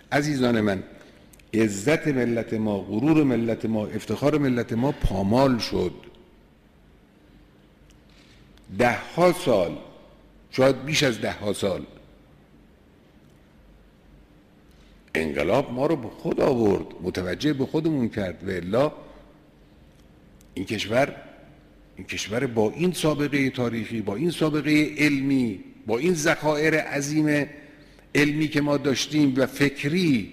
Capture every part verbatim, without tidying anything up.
عزیزان من، عزت ملت ما، غرور ملت ما، افتخار ملت ما پامال شد. ده ها سال، شاید بیش از ده ها سال، انقلاب ما رو به خود آورد، متوجه به خودمون کرد. و الا این کشور این کشور با این سابقه تاریخی، با این سابقه علمی، با این ذخایر عظیم علمی که ما داشتیم و فکری،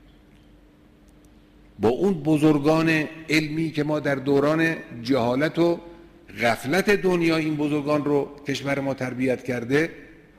با اون بزرگان علمی که ما در دوران جهالت و غفلت دنیا این بزرگان رو کشور ما تربیت کرده،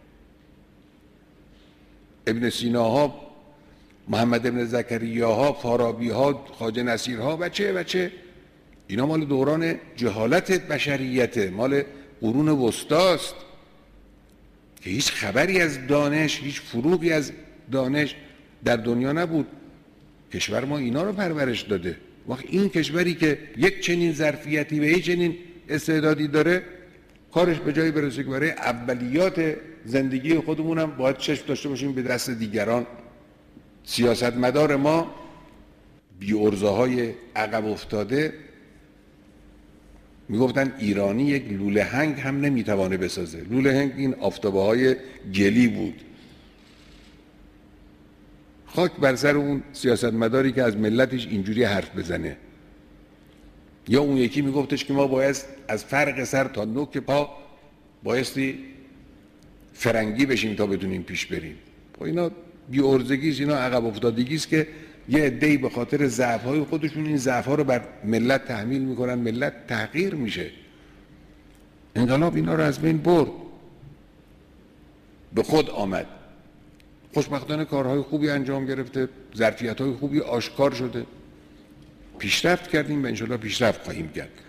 ابن سیناها، محمد ابن زکریاها، فارابیها، خواجه نصیرها و چه و چه، اینا مال دوران جهالت بشریت، مال قرون وسطاست که هیچ خبری از دانش، هیچ فروغی از دانش در دنیا نبود. کشور ما اینا رو پرورش داده. وقت این کشوری که یک چنین ظرفیتی و یک چنین استعدادی داره، کارش به جایی برسه که برای اولیات زندگی خودمون هم باید چشم داشته باشیم به دست دیگران. سیاستمدار ما بی‌عرضه‌های عقب افتاده میگفتن ایرانی یک لوله هنگ هم نمیتوانه بسازه. لوله هنگ این آفتابه های گلی بود. خاک بر سر اون سیاستمداری که از ملتش اینجوری حرف بزنه. یا اون یکی میگفتش که ما باید از فرق سر تا نوک پا بایستی فرنگی بشیم تا بتونیم پیش بریم. با اینا بی‌عرضگیست، اینا عقب افتادگیست که یه عده‌ای به خاطر ضعف‌های خودشون این ضعف‌ها رو بر ملت تحمیل میکنن، ملت تحقیر میشه. انقلاب اینا رو از بین برد، به خود آمد. خوشبختانه کارهای خوبی انجام گرفته، ظرفیت‌های خوبی آشکار شده، پیشرفت کردیم و انشالله پیشرفت خواهیم کرد.